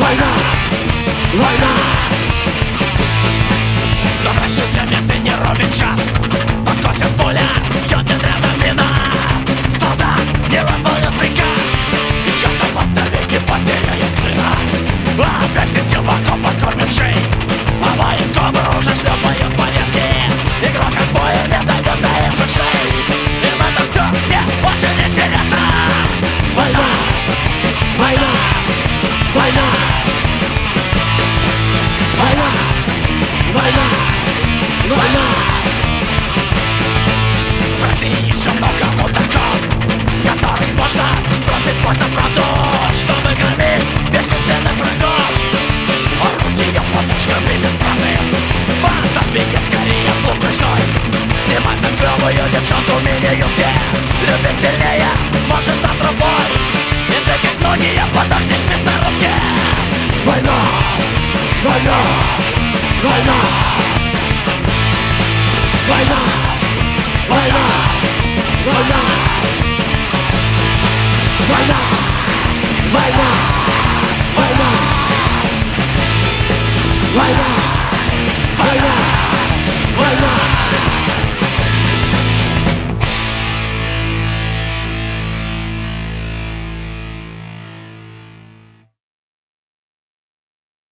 Война! Война! Но Россию для менты не ровен час. Подкосит пуля, бьет медряда мина. Солдат не выполнил приказ, и чертов вот навеки потеряет сына. Опять сидел в окопах, кормит шей, а военкомы уже шлепают повестки. И грохот боя не дойдет до их ушей. Им это все не очень интересно. Война! Война! Война! Война! Война! Война! В России еще много мудаков, которых можно бросить бой за правду, чтобы громить бесчисленных врагов. Орудием послушным и бесправным, подзабейте скорее в клуб ночной. Снимать на клевую девчонку в мини-юбке. Люби сильнее, может завтра бой, и ты как многие подохнешь в мясорубке. Война! Война! Война! Война! Война!